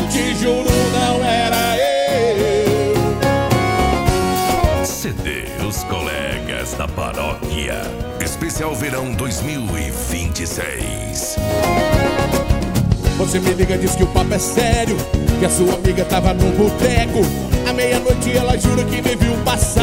te juro, não era eu. CD Os Colegas da Paróquia, especial verão 2026. Você me liga, diz que o papo é sério, que a sua amiga tava no boteco. À meia-noite ela jura que me viu passar.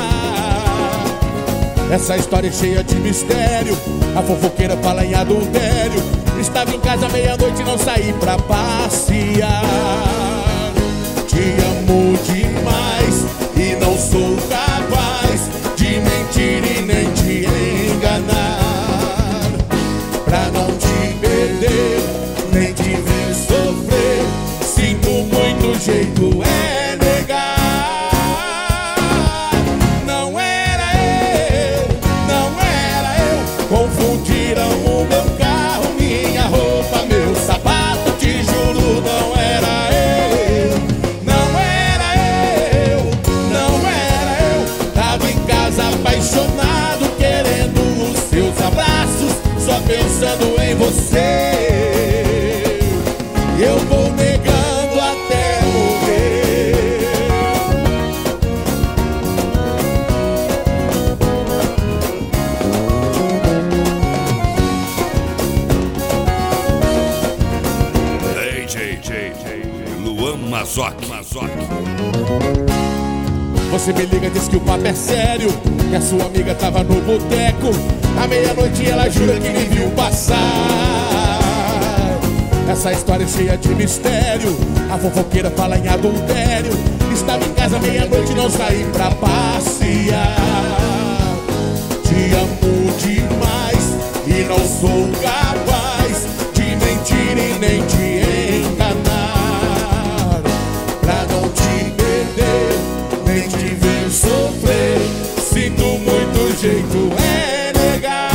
Essa história é cheia de mistério. A fofoqueira fala em adultério. Estava em casa à meia-noite e não saí pra passear. Te amo demais e não sou capaz de mentir e nem te enganar. Pra não te perder, nem te ver sofrer, sinto muito, jeito é negar. Não era eu, não era eu. Confundiram o meu carro, minha roupa, meu sapato. Te juro, não era eu, não era eu, não era eu. Tava em casa apaixonado, querendo os seus abraços, só pensando em você. Eu vou negando até morrer. Luan Mazoc. Você me liga, diz que o papo é sério, que a sua amiga tava no boteco. À meia-noite ela jura que me viu passar. Essa história é cheia de mistério. A fofoqueira fala em adultério. Estava em casa à meia-noite e não saí pra passear. Te amo demais e não sou capaz de mentir e nem te enganar. Pra não te perder, nem te ver sofrer, sinto muito, jeito é negar.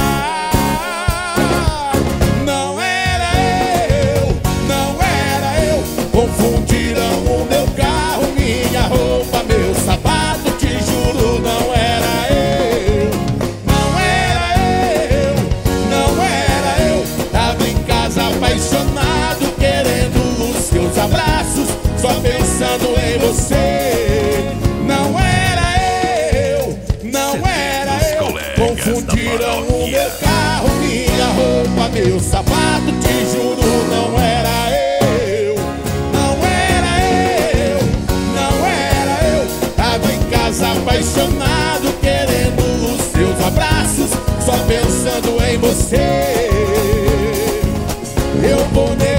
Não era eu, não era eu. Confundiram o meu carro, minha roupa, meu sapato. Te juro, não era eu, não era eu, não era eu. Tava em casa apaixonado, querendo os seus abraços, só pensando em você. Não era eu, não era eu. Confundiram o meu carro, minha roupa, meu sapato. Te juro, não era eu, não era eu, não era eu. Tava em casa apaixonado, querendo os seus abraços, só pensando em você. Eu vou